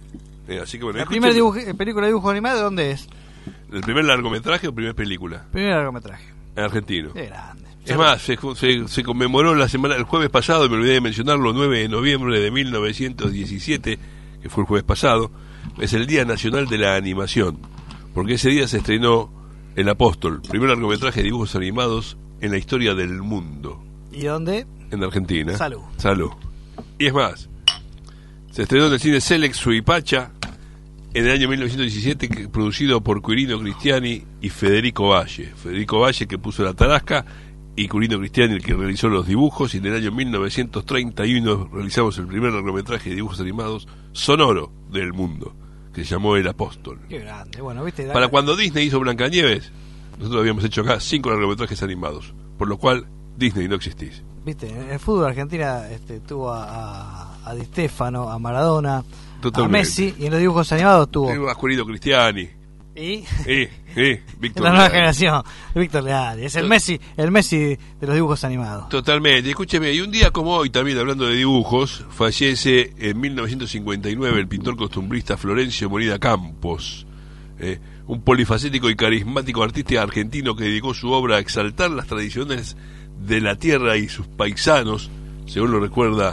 Eh, así que bueno, La escuchen, primera dibujo, eh, película de dibujo animado, ¿de dónde es? ¿el primer largometraje o primera película? Primer largometraje. Argentino. Qué grande. Es más, se, se, se conmemoró la semana el jueves pasado, y me olvidé de mencionarlo, nueve de noviembre de mil novecientos diecisiete, que fue el jueves pasado, es el Día Nacional de la Animación, porque ese día se estrenó El Apóstol, primer largometraje de dibujos animados en la historia del mundo, ¿Y dónde? en Argentina. Salud. Salud. Y es más, se estrenó en el cine Selex Suipacha en el año mil novecientos diecisiete, que, producido por Quirino Cristiani y Federico Valle. Federico Valle, que puso la tarasca, y Quirino Cristiani, el que realizó los dibujos, y en el año mil novecientos treinta y uno realizamos el primer largometraje de dibujos animados sonoro del mundo, que se llamó El Apóstol. Qué grande. Bueno, viste. Para cuando Disney hizo Blancanieves, nosotros habíamos hecho acá cinco largometrajes animados, por lo cual Disney no existís. Viste, en el fútbol Argentina este, tuvo a, a, a Di Stéfano, a Maradona, Totalmente. a Messi, y en los dibujos animados tuvo. Tengo a Quirino Cristiani, Y eh, eh, Víctor la nueva Leal. generación, Víctor Leal, es el Messi, el Messi de los dibujos animados. Totalmente, escúcheme, y un día como hoy, también hablando de dibujos, fallece en mil novecientos cincuenta y nueve el pintor costumbrista Florencio Morida Campos, eh, un polifacético y carismático artista argentino que dedicó su obra a exaltar las tradiciones de la tierra y sus paisanos, según lo recuerda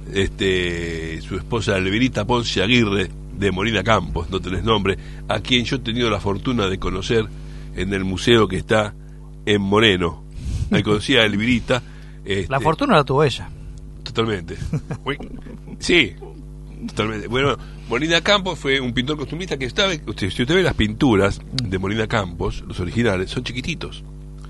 este su esposa Elvirita Ponce Aguirre, de Morida Campos, no tenés nombre, a quien yo he tenido la fortuna de conocer en el museo que está en Moreno. Ahí conocí a Elvirita. Este, La fortuna la tuvo ella. Totalmente. Uy, sí, totalmente. Bueno, Morida Campos fue un pintor costumbrista que estaba. Usted, si usted ve las pinturas de Morida Campos, los originales, son chiquititos.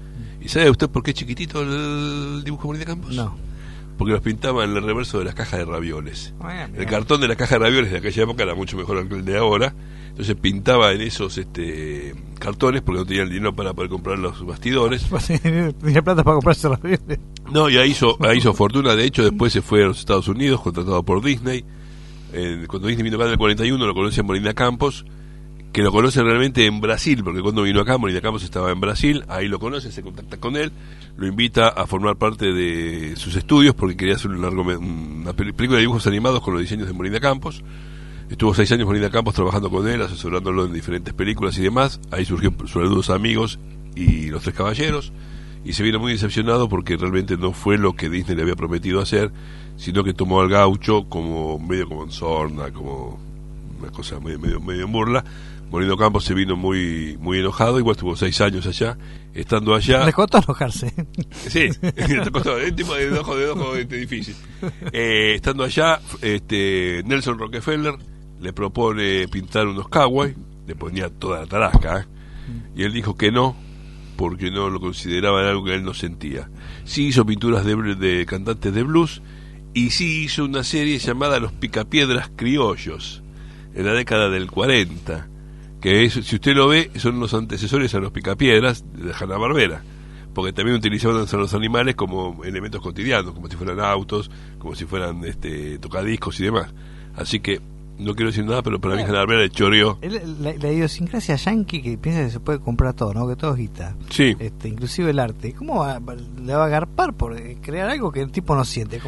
¿Y sabe usted por qué es chiquitito el dibujo de Morida Campos? No. Porque los pintaba en el reverso de las cajas de ravioles. Bueno, El cartón de la caja de ravioles de aquella época era mucho mejor que el de ahora. Entonces pintaba en esos este, cartones porque no tenía el dinero para poder comprar los bastidores. Tenía plata para comprarse los aviones. No, y ahí hizo, ahí hizo fortuna. De hecho, después se fue a los Estados Unidos, contratado por Disney. Eh, cuando Disney vino acá en el cuarenta y uno, lo conoce a Morida Campos, que lo conoce realmente en Brasil, porque cuando vino acá, Morida Campos estaba en Brasil. Ahí lo conoce, se contacta con él, lo invita a formar parte de sus estudios, porque quería hacer un largo, una película de dibujos animados con los diseños de Morida Campos. Estuvo seis años Morida Campos trabajando con él, asesorándolo en diferentes películas y demás. Ahí surgió Saludos Amigos y Los Tres Caballeros, y se vino muy decepcionado porque realmente no fue lo que Disney le había prometido hacer, sino que tomó al gaucho como medio como en sorna, como una cosa medio, medio, medio en burla. Morida Campos se vino muy muy enojado, igual estuvo seis años allá. Estando allá, Les costó enojarse. sí, es un tipo de enojo, de enojo este, difícil. Eh, estando allá, este Nelson Rockefeller le propone pintar unos kawaii, le ponía toda la tarasca, ¿eh? Y él dijo que no, porque no lo consideraba algo que él no sentía. Sí hizo pinturas de, de cantantes de blues, y sí hizo una serie llamada Los Picapiedras Criollos, en la década del cuarenta, que es, si usted lo ve, son los antecesores a los Picapiedras de Hanna-Barbera, porque también utilizaban a los animales como elementos cotidianos, como si fueran autos, como si fueran este tocadiscos y demás. Así que no quiero decir nada, pero para mí Hanna-Barbera le choreó. El- La, la idiosincrasia yankee que piensa que se puede comprar todo, ¿no? Que todo es guita. Sí. Este, inclusive el arte. ¿Cómo va- le va a agarpar por eh, crear algo que el tipo no siente? Como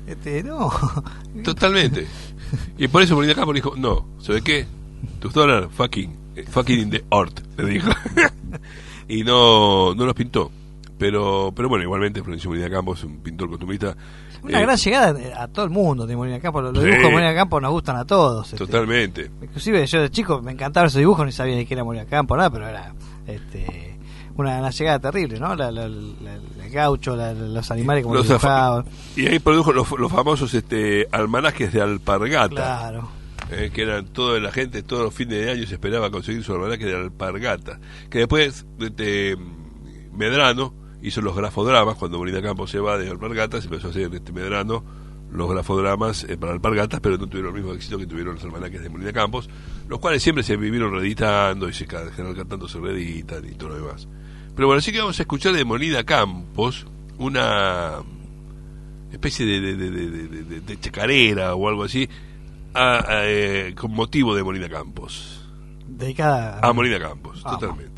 Este, no. Totalmente. Y por eso Molina Campos dijo, no, ¿sabe qué? Tus dólares, fucking, fucking in the art, le dijo. Y no, no los pintó. Pero, pero bueno, igualmente Florencio Molina Campos es un pintor costumbrista. Una eh, gran llegada a todo el mundo de Molina Campos. Los Sí. dibujos de Molina Campos nos gustan a todos. Este. Totalmente. Inclusive yo de chico me encantaban esos dibujos, ni sabía ni qué era Molina Campos, nada, pero era este, una, una llegada terrible, ¿no? La, la, la, la- el gaucho, la, la- los animales como Los los dibujaban. Y ahí produjo los, los famosos este, almanaques de alpargata. Claro. Eh, que eran toda la gente, todos los fines de año se esperaba conseguir su almanaque de alpargata. Que después, este, Medrano hizo los grafodramas. Cuando Molina Campos se va de alpargatas, se empezó a hacer este Medrano los grafodramas eh, para alpargatas, pero no tuvieron el mismo éxito que tuvieron los almanaques de Molina Campos, los cuales siempre se vivieron reeditando y se cada general cantando se reeditan y todo lo demás. Pero bueno, así que vamos a escuchar de Molina Campos una especie de, de, de, de, de, de- de chacarera o algo así, a- a, eh, con motivo de Molina Campos. Dedicada A Molina Campos, Vamos. totalmente.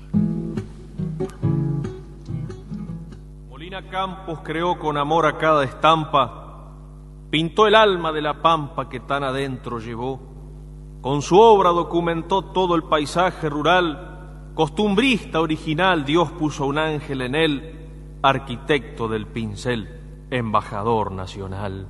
Molina Campos creó con amor a cada estampa, pintó el alma de la pampa que tan adentro llevó. Con su obra documentó todo el paisaje rural, costumbrista original, Dios puso un ángel en él, arquitecto del pincel, embajador nacional.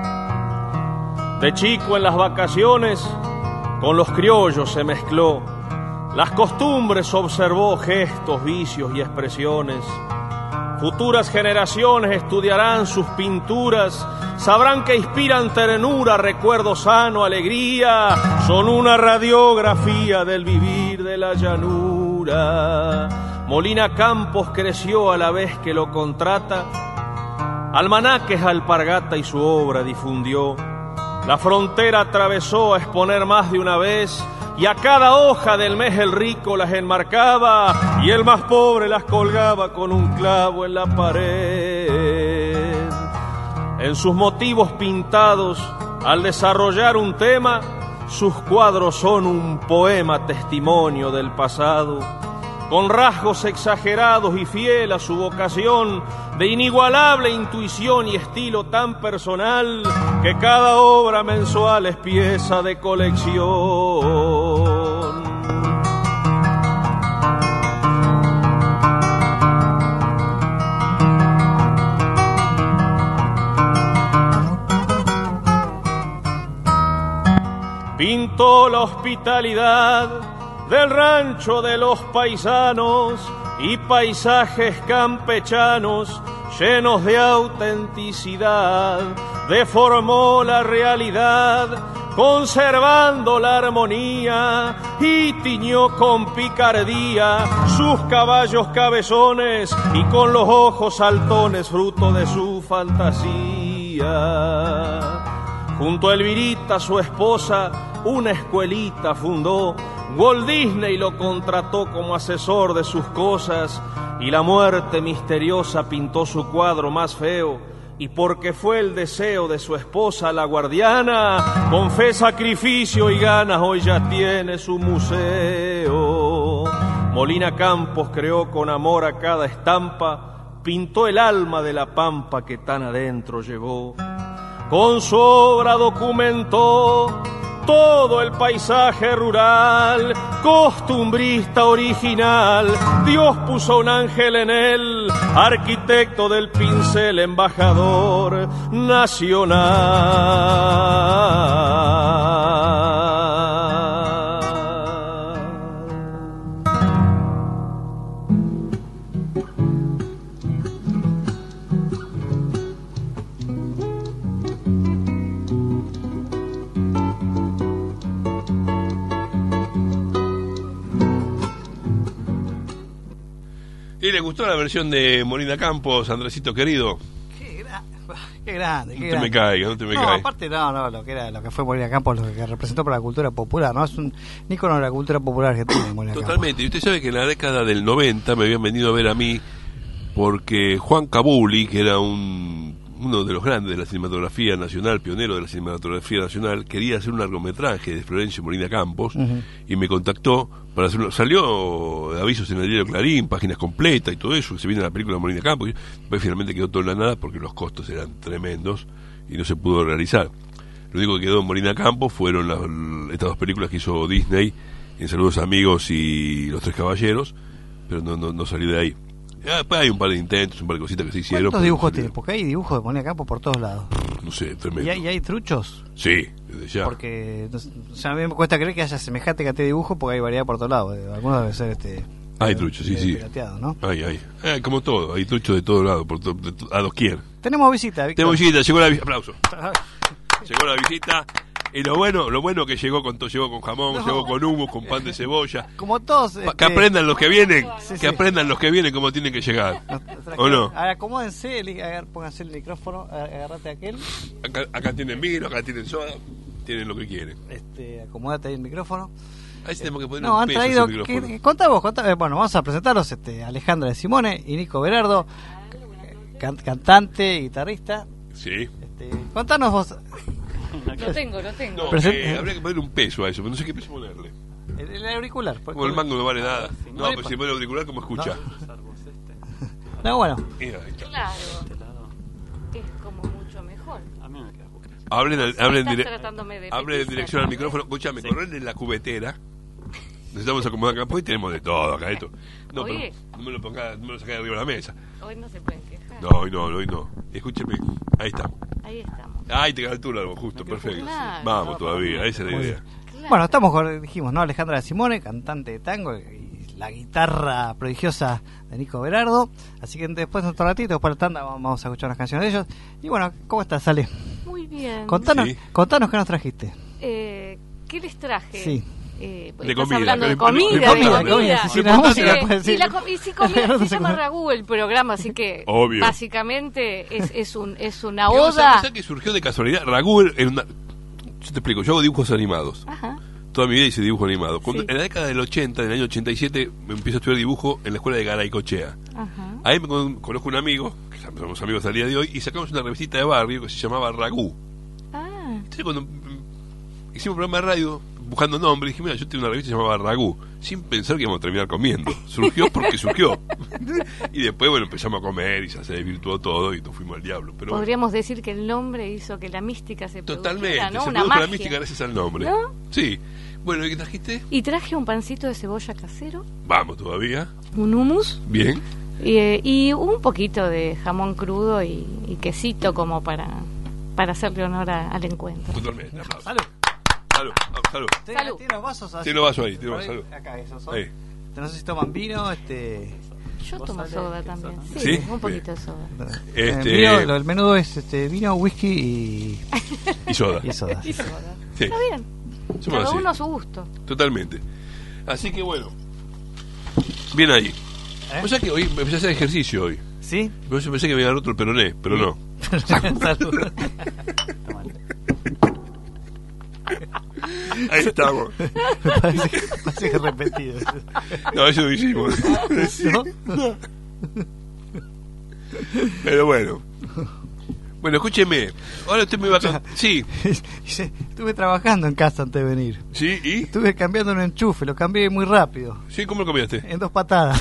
De chico en las vacaciones, con los criollos se mezcló, las costumbres observó, gestos, vicios y expresiones. Futuras generaciones estudiarán sus pinturas, sabrán que inspiran ternura, recuerdo sano, alegría, son una radiografía del vivir de la llanura. Molina Campos creció a la vez que lo contrata, almanaques alpargata y su obra difundió. La frontera atravesó a exponer más de una vez, y a cada hoja del mes el rico las enmarcaba y el más pobre las colgaba con un clavo en la pared. En sus motivos pintados, al desarrollar un tema, sus cuadros son un poema testimonio del pasado, con rasgos exagerados y fiel a su vocación, de inigualable intuición y estilo tan personal, que cada obra mensual es pieza de colección. Pintó la hospitalidad del rancho de los paisanos y paisajes campechanos llenos de autenticidad. Deformó la realidad conservando la armonía y tiñó con picardía sus caballos cabezones y con los ojos saltones fruto de su fantasía. Junto a Elvirita, su esposa, una escuelita fundó. Walt Disney lo contrató como asesor de sus cosas y la muerte misteriosa pintó su cuadro más feo. Y porque fue el deseo de su esposa, la guardiana, con fe, sacrificio y ganas hoy ya tiene su museo. Molina Campos creó con amor a cada estampa, pintó el alma de la pampa que tan adentro llevó. Con su obra documentó todo el paisaje rural, costumbrista original, Dios puso un ángel en él, arquitecto del pincel, embajador nacional. ¿Y le gustó la versión de Molina Campos, Andresito querido? Qué, gra- qué grande, qué No te grande. me caiga, no te me No, caiga. aparte no, no, lo que era, lo que fue Molina Campos, lo que representó para la cultura popular, ¿no? Es un ícono de la cultura popular argentina, Molina Totalmente. Y usted sabe que en la década del noventa me habían venido a ver a mí porque Juan Cabuli, que era un, uno de los grandes de la cinematografía nacional, pionero de la cinematografía nacional, quería hacer un largometraje de Florencio Molina Campos y me contactó para hacerlo. Salió avisos en el diario Clarín, páginas completas y todo eso, que se viene la película de Molina Campos. Y después finalmente quedó todo en la nada porque los costos eran tremendos y no se pudo realizar. Lo único que quedó en Molina Campos fueron las, estas dos películas que hizo Disney, en Saludos Amigos y Los Tres Caballeros, pero no, no, no salí de ahí. Después hay un par de intentos, un par de cositas que se hicieron. ¿Cuántos dibujos no tiene? Porque hay dibujos de Molina Campos por todos lados. No sé, tremendo. ¿Y hay, y hay truchos? Sí, desde ya. Porque no sé, o sea, a mí me cuesta creer que haya semejante cantidad de dibujos porque hay variedad por todos lados. Algunos deben ser este... Hay truchos, sí, sí. ¿No? Hay, hay. Eh, como todo, hay truchos de todos lados, por to, de to, a doquier. Tenemos visita, Víctor. Tenemos visita, llegó la visita. Aplauso. Llegó la visita. Y lo bueno, lo bueno que llegó con todo, llegó con jamón, no. llegó con humo, con pan de cebolla. Como todos. Este... Que aprendan los que vienen, sí, que sí. aprendan los que vienen cómo tienen que llegar. No, ¿o no? Ahora acomódense, agar, pónganse el micrófono, agárrate aquel. Acá, acá tienen vino, acá tienen soda, tienen lo que quieren. Este, acomódate ahí el micrófono. Ahí tenemos que poner no, un han peso traído, ese micrófono. Que, contá vos, contá, eh, bueno, vamos a presentarlos, este, Alejandra de Simone y Nico Berardo, can, cantante, guitarrista. Sí. Este, contanos vos. Lo tengo, lo tengo. No, eh, habría que poner un peso a eso, pero no sé qué peso ponerle. El, el auricular. Como el mango no vale nada. No, pero si pone el auricular, ¿cómo escucha? No, no bueno. Mira, claro. Es como mucho mejor. A mí me queda poco. Hablen, al, hablen, dire de hablen en dirección al micrófono. Escúchame, sí. Corren en la cubetera. Nos estamos acomodando acá, porque tenemos de todo acá esto. No, Oye. pero no me lo ponga, no me lo saca de arriba de la mesa. Hoy no se pueden quejar. No, hoy no, hoy no. Escúcheme, ahí estamos. Ahí estamos. Ahí te queda altura, justo, perfecto. Claro. Vamos todavía, esa es la idea. Claro. Bueno, estamos con, dijimos, ¿no? Alejandra de Simone, cantante de tango, y la guitarra prodigiosa de Nico Berardo. Así que después de otro ratito, después de la tanda, vamos a escuchar unas canciones de ellos. Y bueno, ¿cómo estás, Ale? Muy bien. Contanos, sí. contanos qué nos trajiste. Eh, ¿Qué les traje? Sí. Eh, de comida, hablando de de comida, de comida. comida. Si la música puede decir. Y, la, y si comida se llama Ragú el programa, así que obvio. Básicamente es, es, un, es una oda. oda. ¿Sabes que surgió de casualidad? Ragú en una... Yo te explico, yo hago dibujos animados. Ajá. Toda mi vida hice dibujo animado. Cuando, sí. En la década del ochenta, en el año ochenta y siete, me empiezo a estudiar dibujo en la escuela de Garaycochea. Ajá. Ahí me con, conozco un amigo, que somos amigos al día de hoy, y sacamos una revistita de barrio que se llamaba Ragú. Ah. Entonces cuando hicimos un programa de radio buscando nombre, dije, mira, yo tengo una revista que se llamaba Ragú, sin pensar que íbamos a terminar comiendo. Surgió porque surgió. Y después, bueno, empezamos a comer y ya se desvirtuó todo y nos fuimos al diablo. Pero podríamos bueno. decir que el nombre hizo que la mística se Totalmente, produjera, ¿no? se Una produjo magia. la mística gracias al nombre. ¿No? Sí. Bueno, ¿y qué trajiste? Y traje un pancito de cebolla casero. Vamos todavía. Un hummus. Bien. Y, eh, y un poquito de jamón crudo y, y quesito como para, para hacerle honor a, al encuentro. Totalmente. Salud. Salud, salud. Salud. Tiene los vasos así. Tiene los vasos ahí, tiene los vasos. Acá, esos son. Ahí. No sé si toman vino, este... Yo tomo soda también. Sí, ¿Sí? un poquito de soda. Este... El, mío, lo, el menudo es este vino, whisky y... y soda. Y soda. Y soda. Sí. Está bien. Somos Cada así. uno a su gusto. Totalmente. Así que bueno. Bien ahí. ¿Eh? O sea que hoy empecé a hacer ejercicio hoy. ¿Sí? Yo pensé que me había roto el peroné, pero no. Salud. Ahí estamos. parece, que, parece que repetido. No, eso lo hicimos. ¿No? No. Pero bueno. Bueno, escúcheme. Ahora usted me va a contar. Sí. Estuve trabajando en casa antes de venir. Sí, ¿y? Estuve cambiando un enchufe, lo cambié muy rápido. Sí, ¿cómo lo cambiaste? En dos patadas.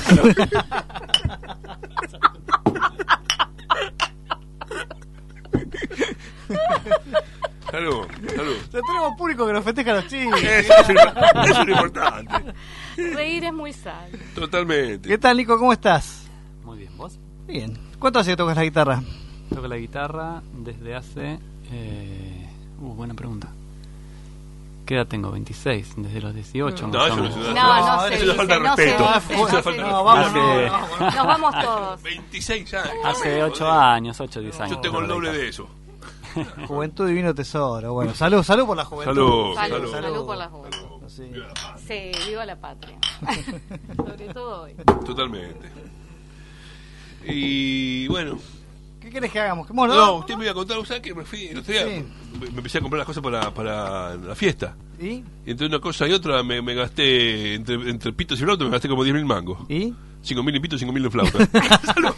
Salud, salud. Ya tenemos público que nos festeja a los chicos. Eso es, eso es lo importante. Reír es muy sano. Totalmente. ¿Qué tal, Nico? ¿Cómo estás? Muy bien, ¿vos? Bien. ¿Cuánto hace que tocas la guitarra? Toco la guitarra desde hace... Eh... Uh, buena pregunta. ¿Qué edad tengo? veintiséis, desde los dieciocho. No, eso no es No, una- no, eso se es dice, falta de no se respeto. dice, Eso es no falta se de dice. No, vamos, Hace- no, no, Nos vamos todos. veintiséis años. Hace ocho años, ocho o diez años. Yo tengo el doble de eso. Juventud divino tesoro. Bueno, salud, salud por la juventud. Salud, Salud, salud. salud por la juventud. Sí. Sí, viva la patria. Sobre todo hoy. Totalmente. Y bueno. ¿Qué querés que hagamos? ¿Qué mono? No, usted me iba a contar, ¿sabes que me fui el otro día? Sí. Me me empecé a comprar las cosas para, para la fiesta. ¿Y? Y entre una cosa y otra me, me gasté, entre, entre pitos y flauta, me gasté como diez mil mangos. ¿Y? cinco mil en pitos, cinco mil en flauta. Salud.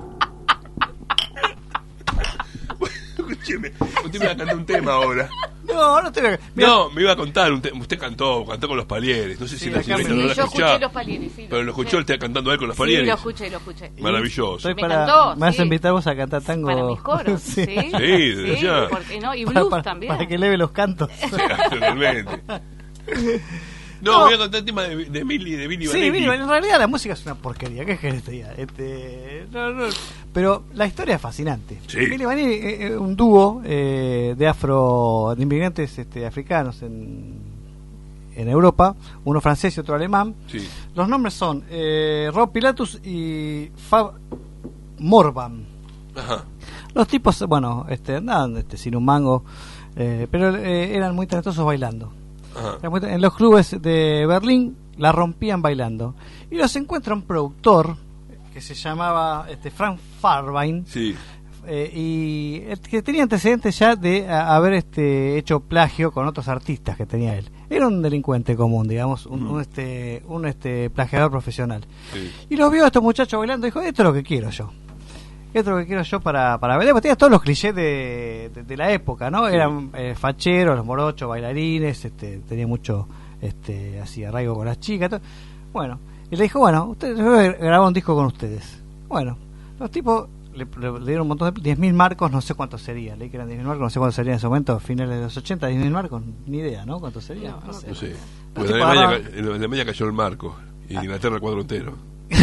Escúcheme, usted me va a cantar un tema ahora. No, no te veo. No, me iba a contar, usted, usted cantó, cantó con los Palieres, no sé si Sí, la acá señorita me- no Sí, la yo escuchaba, escuché los Palieres. Sí, pero lo lo escuchó escuché. él está cantando a él con los Sí, Palieres. lo escuché, lo escuché. Maravilloso. Estoy Me para, encantó, me vas sí. a invitar vos a cantar tango. Para mis coros, sí. Sí, desde ya. ¿por qué no? Y Para- blues para, también. para que eleve los cantos. Totalmente. No, No. voy a contar el tema de, de Billy, de Billy Sí, Vanelli. Billy, en realidad la música es una porquería. ¿Qué querés que te diga? Este, no, no, pero la historia es fascinante. Sí. Billy Vanilli es eh, un dúo eh, de afro, de inmigrantes este, africanos en, en Europa, uno francés y otro alemán. Sí. Los nombres son eh, Rob Pilatus y Fab Morvan. Ajá. Los tipos, bueno, este, andaban este, sin un mango, eh, pero eh, eran muy talentosos bailando. Ajá. En los clubes de Berlín la rompían bailando. Y los encuentra un productor que se llamaba este, Frank Farbein, Sí. eh, y el que tenía antecedentes ya de a- haber este, hecho plagio con otros artistas que tenía él. Era un delincuente común, digamos, un, un, este, un este, plagiador profesional. Sí. Y los vio a estos muchachos bailando y dijo, esto es lo que quiero yo. Esto es lo que quiero yo para, para bailar. Porque tenía todos los clichés de, de, de la época, ¿no? Sí. Eran eh, facheros, los morochos, bailarines, este, tenía mucho este, así arraigo con las chicas. Todo. Bueno, y le dijo, bueno, ustedes, yo voy a grabar un disco con ustedes. Bueno, los tipos le, le- le dieron un montón de diez mil marcos, no sé cuántos serían. Leí que eran diez mil marcos, no sé cuántos serían en ese momento, finales de los ochenta, diez mil marcos, ni idea, ¿no? ¿Cuántos serían? No, sé. No sé. Los Pues en tipos Alemania, agarraban- ca- en Alemania cayó el marco. Y en Inglaterra el cuadro entero.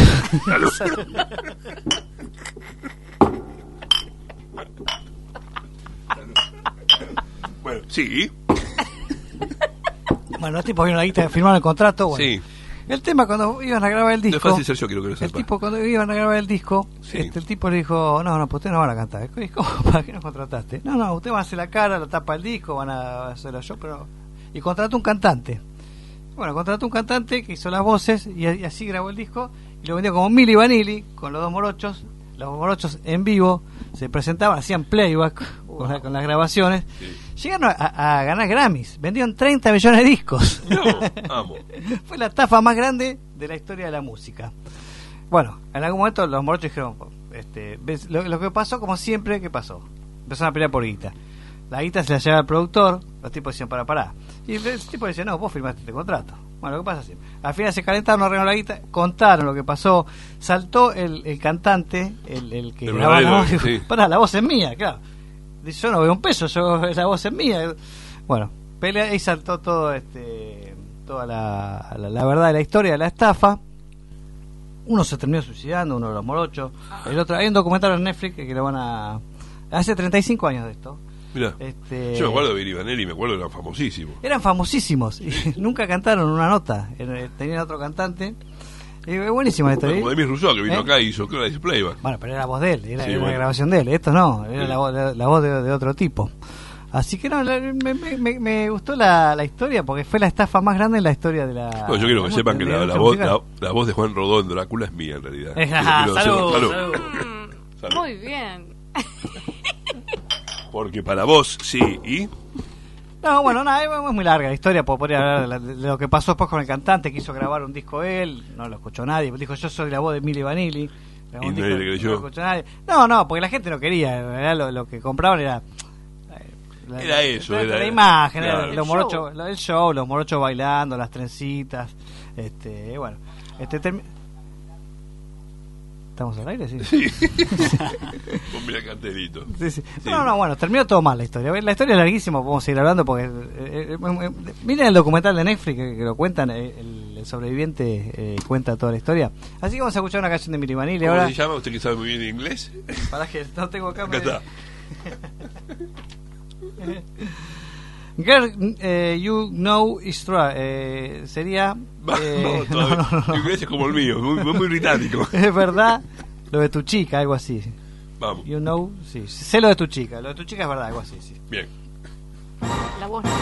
Bueno, sí. Bueno, los tipos vieron la guita, firmaron el contrato. Bueno. Sí. El tema cuando iban a grabar el No es disco, fácil ser yo, quiero que lo el sepa. tipo cuando iban a grabar el disco, Sí. este, el tipo le dijo, no, no, pues ustedes no van a cantar. ¿Y ¿Cómo? ¿Para qué nos contrataste? No, no, ustedes van a hacer la cara, la tapa del disco, van a hacerlo yo, pero... Y contrató un cantante. Bueno, contrató un cantante que hizo las voces y, y así grabó el disco y lo vendió como Milli Vanilli con los dos morochos. Los morochos en vivo se presentaban, hacían playback con, la- con las grabaciones. Sí. Llegaron a, a ganar Grammys, vendieron treinta millones de discos. No, amo. Fue la estafa más grande de la historia de la música. Bueno, en algún momento los morochos dijeron, este, ves, lo, lo que pasó como siempre, ¿qué pasó? Empezaron a pelear por guita. La guita se la lleva al productor, los tipos decían, para, para. Y el tipo decía, no, vos firmaste este contrato. Bueno, lo que pasa siempre. Al final se calentaron, no arreglaron la guita, contaron lo que pasó. Saltó el, el cantante, el, el que El grababa la verdadero, voz, dijo, sí. pará, la voz es mía, claro. Dice, yo no veo un peso, yo la voz es mía. Bueno, pelea y saltó todo este toda la, la, la verdad de la historia de la estafa. Uno se terminó suicidando, uno de los morochos. El otro, hay un documental en Netflix que lo van a... Hace treinta y cinco años de esto. Mirá, Este, yo me acuerdo de Billy Vanelli, me acuerdo que era famosísimo. Eran famosísimos y nunca cantaron una nota. Era- Tenían otro cantante. Y es buenísima la historia. Como Demis Rousseau, que vino ¿Eh? acá y hizo claro, hizo playback. Bueno, pero era la voz de él, era, Sí, era bueno. una grabación de él. Esto no, era Sí. la, voz, la, la voz de, de otro tipo. Así que no, la- me, me- me- me gustó la, la historia porque fue la estafa más grande en la historia de la. No, yo quiero que la- sepan que de la, la industria voz, musical. la, la voz de Juan Rodó en Drácula es mía en realidad. Eh, Quiero- ah, quiero que salud, sepan. salud. Salud. Muy bien. Porque para vos, sí, y... No, bueno, nada, es es muy larga la historia, porque podría hablar de, la- de lo que pasó después con el cantante, quiso grabar un disco él, no lo escuchó nadie, dijo yo soy la voz de Milli Vanilli. grabó Y un nadie disco, le creyó. No, lo escuchó nadie. no, no, porque la gente no quería, en realidad lo, lo que compraban era... eh, la- Era eso, la, era- la imagen, claro. era El los show. morochos, lo- el show, los morochos bailando, las trencitas, este, bueno, este termi- ¿Estamos al aire? Sí. Sí. Vos mirá el cartelito. Sí, sí. Sí. No, no, bueno, terminó todo mal la historia. La historia es larguísima, podemos seguir hablando porque... eh, eh, eh, miren el documental de Netflix que, que lo cuentan, eh, el, el sobreviviente eh, cuenta toda la historia. Así que vamos a escuchar una canción de Milli Vanilli ¿Cómo ahora. se llama? ¿Usted que sabe muy bien inglés? Para que no tengo acá. Acá está. Girl, eh, you know is true. Eh, sería... eh, no, no, todavía. no, no, Tu no. inglés es como el mío, muy, muy británico. Es verdad lo de tu chica, algo así. Vamos, You know, sí. Sé lo de tu chica. Lo de tu chica es verdad, algo así, sí. bien. La voz no.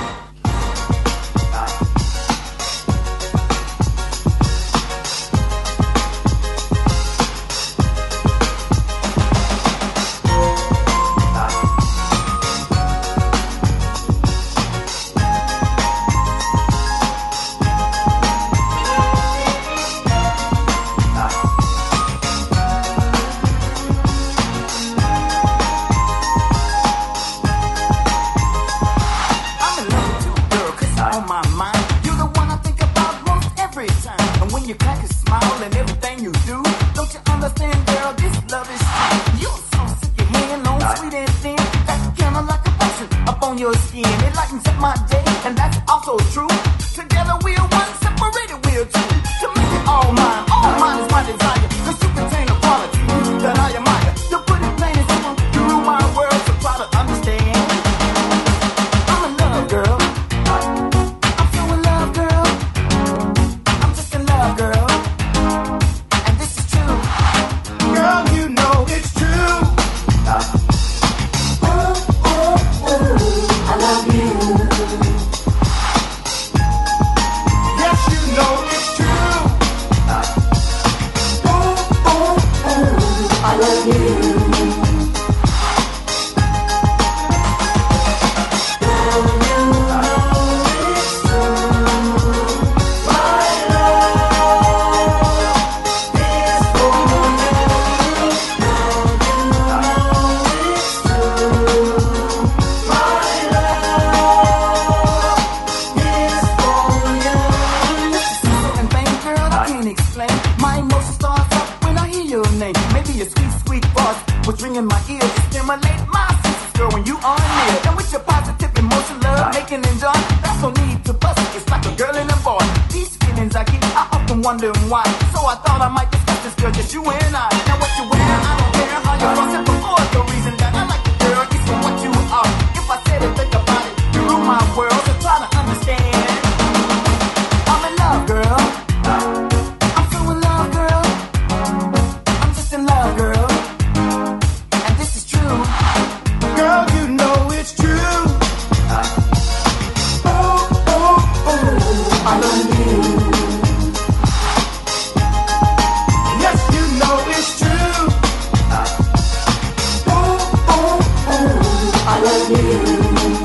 I'm in in everything you do. Don't you understand, girl? This love is true. You're so sick, your hand long, sweet and thin. That's kinda like a passion up on your skin. It lightens up my day, and that's also true. Together we're one, separated we're two. To make it all mine, all mine is my desire. Cause you contain a quality that I admire. To put it plain and simple, you rule my world, so try to understand. I'm in love, girl. I'm so in love, girl. I'm just in love, girl. And this is true. Girl, you know it's true. Ooh, ooh, ooh, I love you. Yes, you know it's true. Ooh, ooh, ooh, I love you. What's ringing my ears to stimulate my senses, girl, when you are near. And with your positive emotion, love, making and joy, that's no need to fuss. It's like a girl and a boy. These feelings I keep, I often wonder why. So I thought I might discuss this, girl, just you and I. Now what you wear, I don't care how you cross it before. The reason that I like you, girl, is for what you are. If I said it, think about it, you rule my world, so try to understand. I'm in love, girl. I'm so in love, girl. I'm just in love, girl. Girl, you know it's true. Ooh, ooh, ooh, I love you. Yes, you know it's true. Ooh, ooh, ooh, I love you.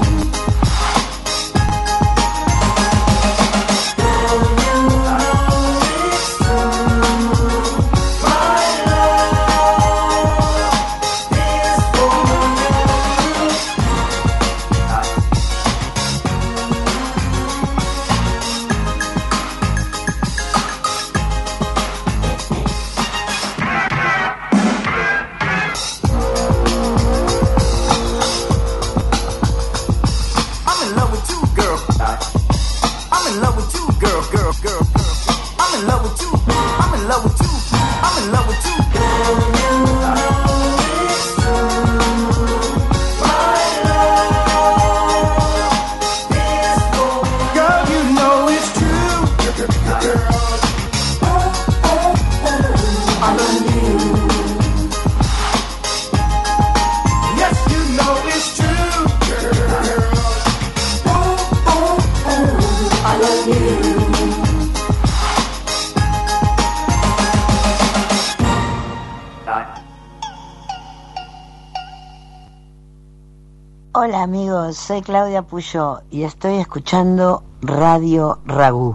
Hola amigos, soy Claudia Puyó y estoy escuchando Radio Ragú.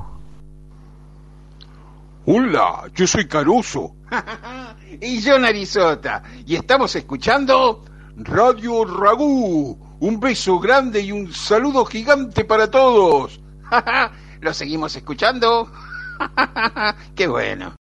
Hola, yo soy Caruso. Y yo Narizota. Y estamos escuchando Radio Ragú. Un beso grande y un saludo gigante para todos. ¿Lo seguimos escuchando? ¡Qué bueno!